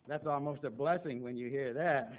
That's almost a blessing when you hear that.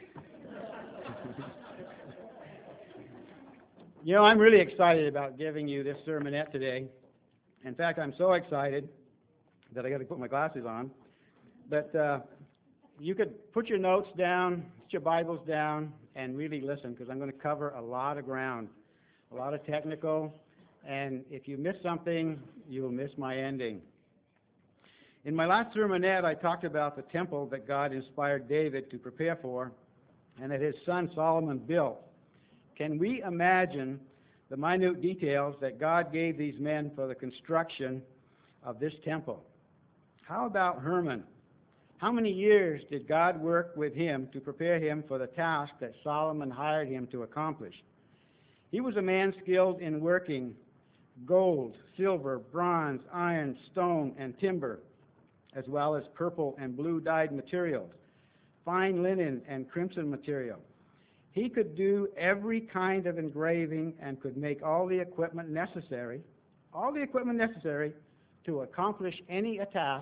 You know, I'm really excited about giving you this sermonette today. In fact, I'm so excited that I got to put my glasses on. But you could put your notes down, put your Bibles down, and really listen, because I'm going to cover a lot of ground, a lot of technical, and if you miss something, you will miss my ending. In my last sermonette, I talked about the temple that God inspired David to prepare for, and that his son Solomon built. Can we imagine the minute details that God gave these men for the construction of this temple? How about Herman? How many years did God work with him to prepare him for the task that Solomon hired him to accomplish? He was a man skilled in working gold, silver, bronze, iron, stone, and timber, as well as purple and blue dyed materials, fine linen and crimson material. He could do every kind of engraving and could make all the equipment necessary to accomplish any task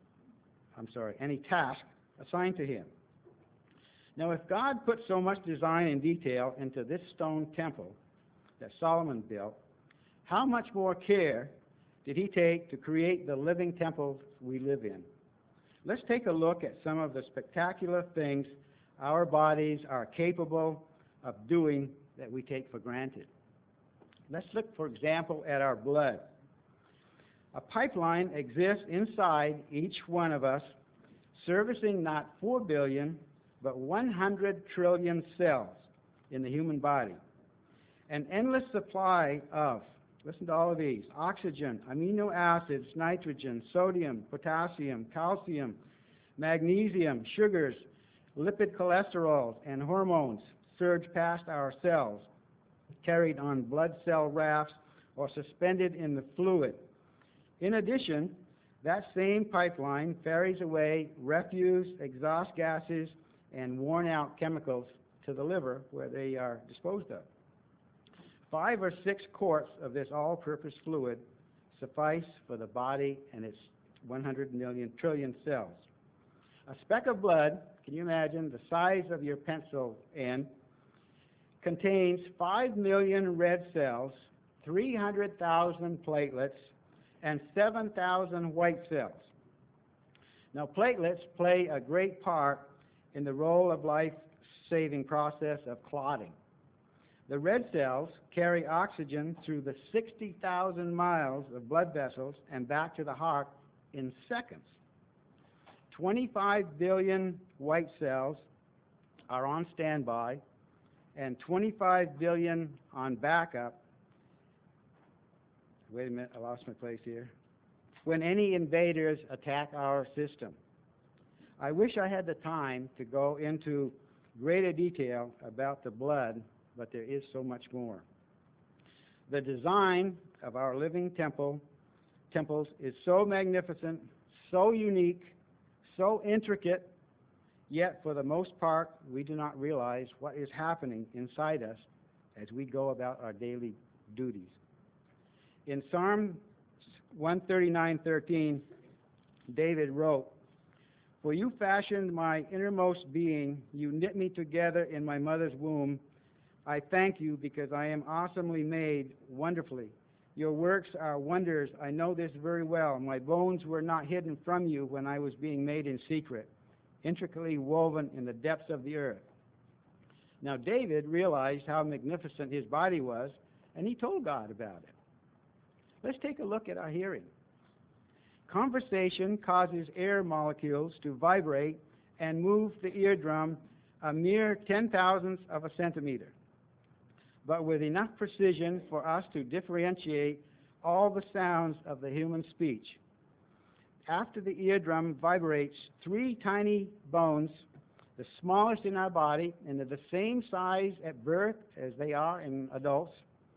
assigned to him. Now, if God put so much design and detail into this stone temple that Solomon built, how much more care did he take to create the living temples we live in? Let's take a look at some of the spectacular things our bodies are capable of doing that we take for granted. Let's look, for example, at our blood. A pipeline exists inside each one of us, servicing not 4 billion, but 100 trillion cells in the human body. An endless supply of, listen to all of these, oxygen, amino acids, nitrogen, sodium, potassium, calcium, magnesium, sugars, lipid cholesterols, and hormones surge past our cells, carried on blood cell rafts or suspended in the fluid. In addition, that same pipeline ferries away refuse, exhaust gases, and worn-out chemicals to the liver, where they are disposed of. 5 or 6 quarts of this all-purpose fluid suffice for the body and its 100 million trillion cells. A speck of blood, can you imagine, the size of your pencil end, contains 5 million red cells, 300,000 platelets, and 7,000 white cells. Now, platelets play a great part in the role of life-saving process of clotting. The red cells carry oxygen through the 60,000 miles of blood vessels and back to the heart in seconds. 25 billion white cells are on standby and 25 billion on backup. Wait a minute, I lost my place here. When any invaders attack our system. I wish I had the time to go into greater detail about the blood, but there is so much more. The design of our living temples is so magnificent, so unique, so intricate, yet for the most part we do not realize what is happening inside us as we go about our daily duties. In Psalm 139:13, David wrote, "For you fashioned my innermost being, you knit me together in my mother's womb. I thank you because I am awesomely made, wonderfully. Your works are wonders. I know this very well. My bones were not hidden from you when I was being made in secret, intricately woven in the depths of the earth." Now, David realized how magnificent his body was, and he told God about it. Let's take a look at our hearing. Conversation causes air molecules to vibrate and move the eardrum a mere 10,000th of a centimeter, but with enough precision for us to differentiate all the sounds of the human speech. After the eardrum vibrates, 3 tiny bones, the smallest in our body, and they're the same size at birth as they are in adults,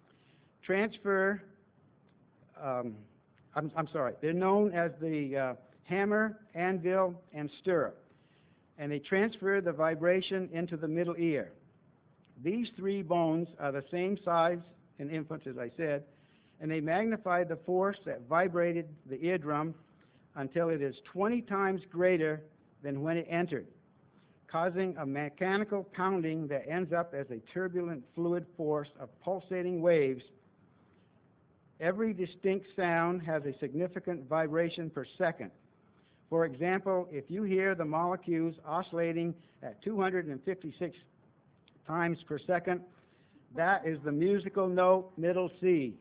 they're known as the hammer, anvil, and stirrup, and they transfer the vibration into the middle ear. These 3 bones are the same size in infants, as I said, and they magnify the force that vibrated the eardrum until it is 20 times greater than when it entered, causing a mechanical pounding that ends up as a turbulent fluid force of pulsating waves. Every distinct sound has a significant vibration per second. For example, if you hear the molecules oscillating at 256 times per second, that is the musical note middle C.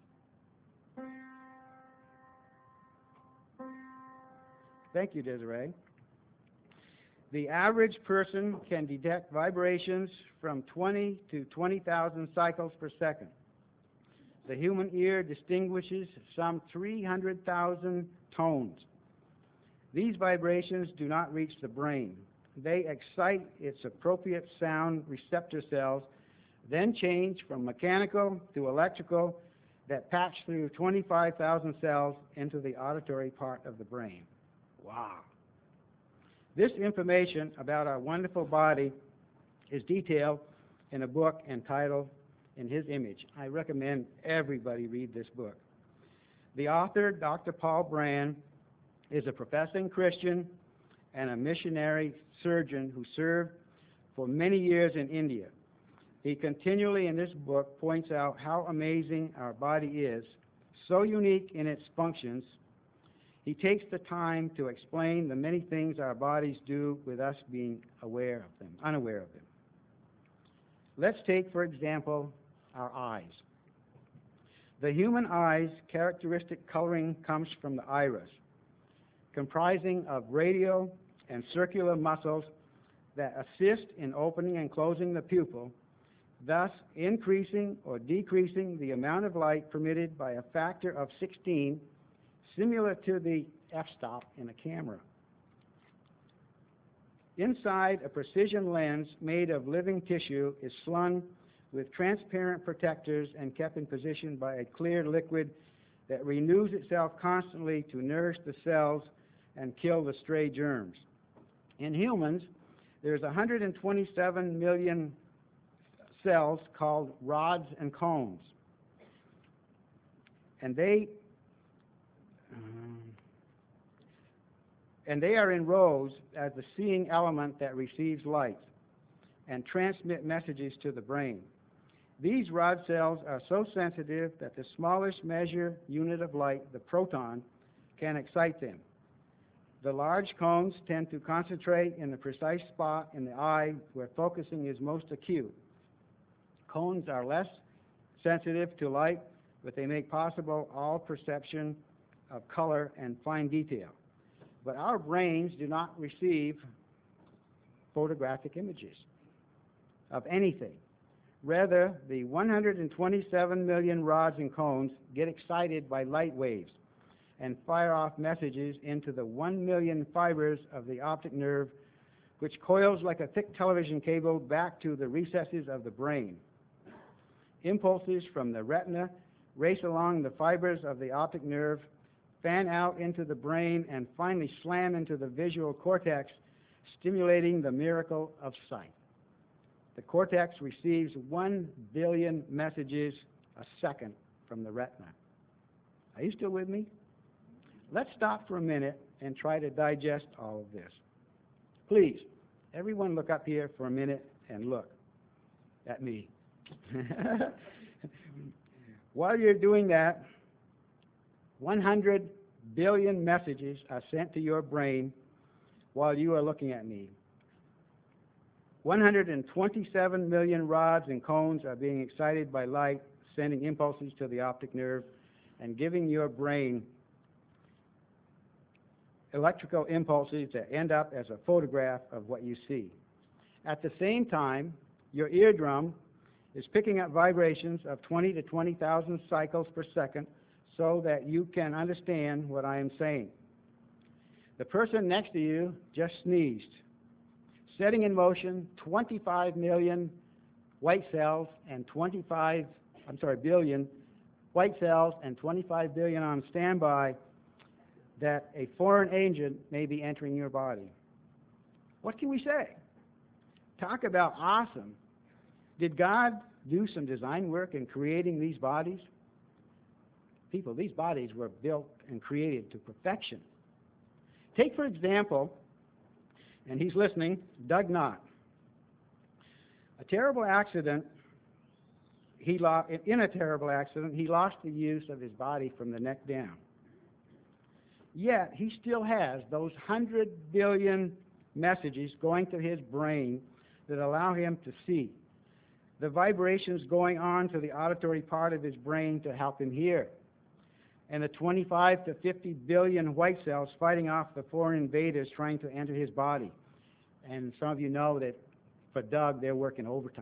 Thank you, Desiree. The average person can detect vibrations from 20 to 20,000 cycles per second. The human ear distinguishes some 300,000 tones. These vibrations do not reach the brain. They excite its appropriate sound receptor cells, then change from mechanical to electrical that patch through 25,000 cells into the auditory part of the brain. Wow. This information about our wonderful body is detailed in a book entitled In His Image. I recommend everybody read this book. The author, Dr. Paul Brand, is a professing Christian and a missionary surgeon who served for many years in India. He continually in this book points out how amazing our body is, so unique in its functions. He takes the time to explain the many things our bodies do with us being unaware of them. Let's take, for example, our eyes. The human eye's characteristic coloring comes from the iris, comprising of radial and circular muscles that assist in opening and closing the pupil, thus increasing or decreasing the amount of light permitted by a factor of 16, similar to the f-stop in a camera. Inside a precision lens made of living tissue is slung with transparent protectors and kept in position by a clear liquid that renews itself constantly to nourish the cells and kill the stray germs. In humans, there's 127 million cells called rods and cones, and they are in rows as the seeing element that receives light and transmit messages to the brain. These rod cells are so sensitive that the smallest measure unit of light, the proton, can excite them. The large cones tend to concentrate in the precise spot in the eye where focusing is most acute. Cones are less sensitive to light, but they make possible all perception of color and fine detail. But our brains do not receive photographic images of anything. Rather, the 127 million rods and cones get excited by light waves and fire off messages into the 1 million fibers of the optic nerve, which coils like a thick television cable back to the recesses of the brain. Impulses from the retina race along the fibers of the optic nerve, fan out into the brain, and finally slam into the visual cortex, stimulating the miracle of sight. The cortex receives 1 billion messages a second from the retina. Are you still with me? Let's stop for a minute and try to digest all of this. Please, everyone look up here for a minute and look at me. While you're doing that, 100 billion messages are sent to your brain while you are looking at me. 127 million rods and cones are being excited by light, sending impulses to the optic nerve and giving your brain electrical impulses that end up as a photograph of what you see. At the same time, your eardrum is picking up vibrations of 20 to 20,000 cycles per second so that you can understand what I am saying. The person next to you just sneezed, setting in motion 25 million white cells and billion white cells and 25 billion on standby that a foreign agent may be entering your body. What can we say? Talk about awesome. Did God do some design work in creating these bodies? People, these bodies were built and created to perfection. Take, for example, and he's listening, Doug Knott. In a terrible accident, he lost the use of his body from the neck down. Yet, he still has those 100 billion messages going to his brain that allow him to see. The vibrations going on to the auditory part of his brain to help him hear. And the 25 to 50 billion white cells fighting off the foreign invaders trying to enter his body. And some of you know that for Doug, they're working overtime.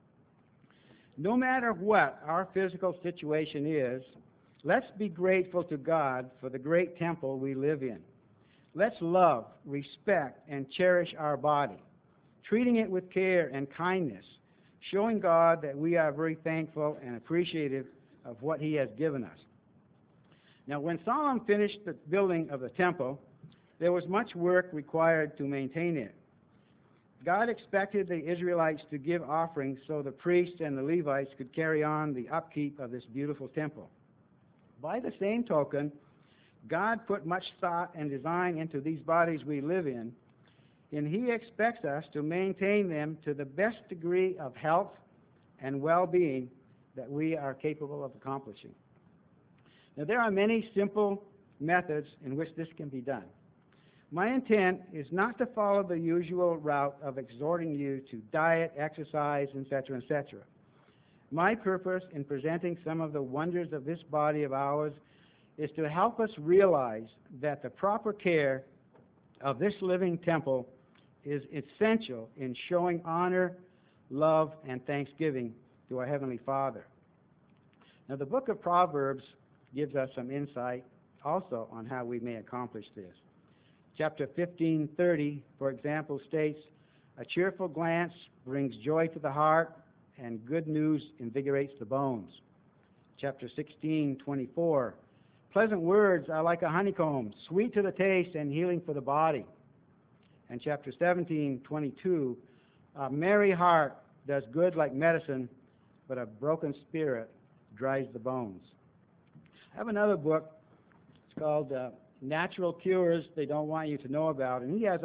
No matter what our physical situation is, let's be grateful to God for the great temple we live in. Let's love, respect, and cherish our body, treating it with care and kindness, showing God that we are very thankful and appreciative of what He has given us. Now, when Solomon finished the building of the temple, there was much work required to maintain it. God expected the Israelites to give offerings so the priests and the Levites could carry on the upkeep of this beautiful temple. By the same token, God put much thought and design into these bodies we live in, and He expects us to maintain them to the best degree of health and well-being that we are capable of accomplishing. Now, there are many simple methods in which this can be done. My intent is not to follow the usual route of exhorting you to diet, exercise, etc., etc. My purpose in presenting some of the wonders of this body of ours is to help us realize that the proper care of this living temple is essential in showing honor, love, and thanksgiving to our Heavenly Father. Now, the book of Proverbs gives us some insight also on how we may accomplish this. Chapter 15:30, for example, states, "A cheerful glance brings joy to the heart, and good news invigorates the bones." Chapter 16:24, "Pleasant words are like a honeycomb, sweet to the taste and healing for the body." And chapter 17:22, "A merry heart does good like medicine, but a broken spirit dries the bones." I have another book. It's called Natural Cures They Don't Want You to Know About, and he has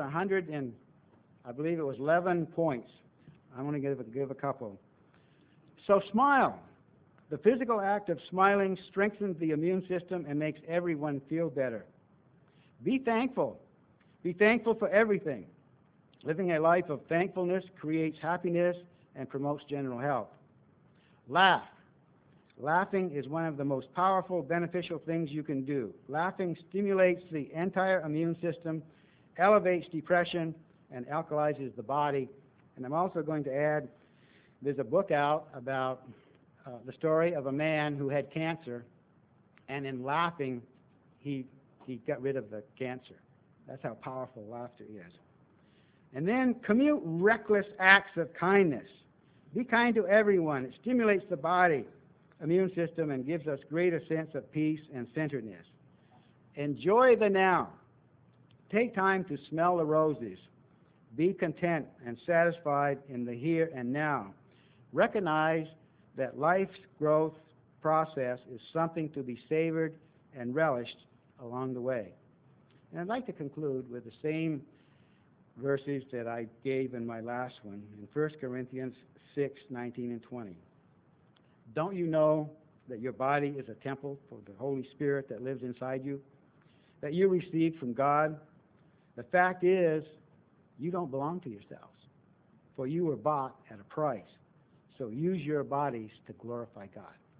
11 points. I'm going to give a couple. So smile. The physical act of smiling strengthens the immune system and makes everyone feel better. Be thankful. Be thankful for everything. Living a life of thankfulness creates happiness and promotes general health. Laugh. Laughing is one of the most powerful, beneficial things you can do. Laughing stimulates the entire immune system, elevates depression, and alkalizes the body. And I'm also going to add, there's a book out about the story of a man who had cancer, and in laughing, he got rid of the cancer. That's how powerful laughter is. And then commute reckless acts of kindness. Be kind to everyone. It stimulates the body, immune system, and gives us greater sense of peace and centeredness. Enjoy the now. Take time to smell the roses. Be content and satisfied in the here and now. Recognize that life's growth process is something to be savored and relished along the way. And I'd like to conclude with the same verses that I gave in my last one, in 1 Corinthians 6:19 and 20. Don't you know that your body is a temple for the Holy Spirit that lives inside you, that you received from God? The fact is, you don't belong to yourselves, for you were bought at a price. So use your bodies to glorify God.